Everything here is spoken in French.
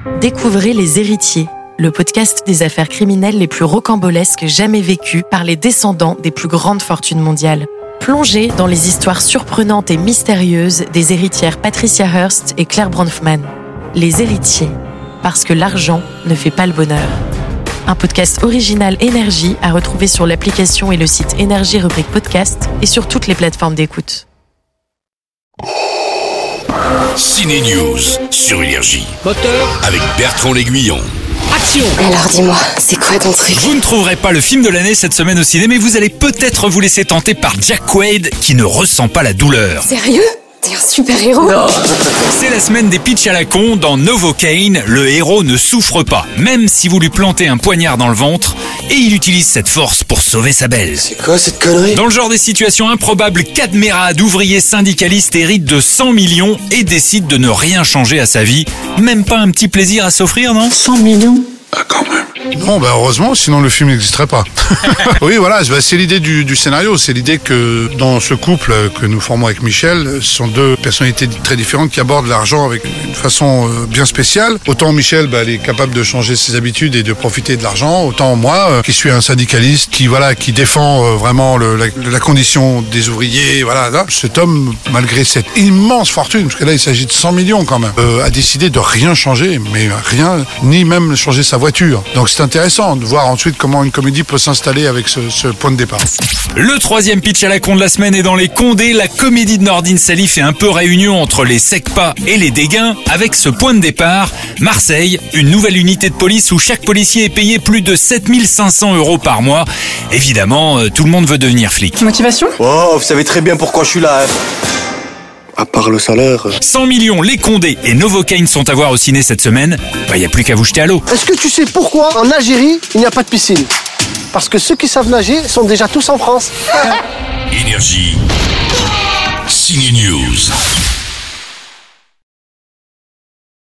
Découvrez Les Héritiers, le podcast des affaires criminelles les plus rocambolesques jamais vécues par les descendants des plus grandes fortunes mondiales. Plongez dans les histoires surprenantes et mystérieuses des héritières Patricia Hearst et Claire Bronfman. Les Héritiers, parce que l'argent ne fait pas le bonheur. Un podcast original Énergie à retrouver sur l'application et le site Énergie rubrique podcast et sur toutes les plateformes d'écoute. Ciné News sur Énergie. Moteur. Avec Bertrand L'Aiguillon. Action. Alors dis-moi, c'est quoi ton truc? Vous ne trouverez pas le film de l'année cette semaine au ciné, mais vous allez peut-être vous laisser tenter par Jack Quaid qui ne ressent pas la douleur. Sérieux? T'es un super-héros? Non. C'est la semaine des pitchs à la con. Dans Novocaine, le héros ne souffre pas, même si vous lui plantez un poignard dans le ventre, et il utilise cette force pour sauver sa belle. C'est quoi cette connerie? Dans le genre des situations improbables, Cadmerade, ouvrier syndicaliste, hérite de 100 millions et décide de ne rien changer à sa vie. Même pas un petit plaisir à s'offrir, non? 100 millions? Ah, quand même. Non, heureusement, sinon le film n'existerait pas. Oui, voilà, c'est l'idée du scénario. C'est l'idée que dans ce couple que nous formons avec Michel, ce sont deux personnalités très différentes qui abordent l'argent avec une façon bien spéciale. Autant Michel, elle est capable de changer ses habitudes et de profiter de l'argent. Autant moi, qui suis un syndicaliste, qui défend vraiment la condition des ouvriers. Voilà, là, cet homme, malgré cette immense fortune, parce que là, il s'agit de 100 millions quand même, a décidé de rien changer, mais rien, ni même changer sa voiture. Donc c'est intéressant de voir ensuite comment une comédie peut s'installer avec ce point de départ. Le troisième pitch à la con de la semaine est dans Les Condés. La comédie de Nordine Sali fait un peu réunion entre les Secpas et les Dégains avec ce point de départ. Marseille, une nouvelle unité de police où chaque policier est payé plus de 7500 € par mois. Évidemment, tout le monde veut devenir flic. Motivation? Oh, vous savez très bien pourquoi je suis là. À part le salaire. 100 millions, Les Condés et Novocaine sont à voir au ciné cette semaine. Y a plus qu'à vous jeter à l'eau. Est-ce que tu sais pourquoi en Algérie il n'y a pas de piscine? Parce que ceux qui savent nager sont déjà tous en France. Énergie. Ciné News.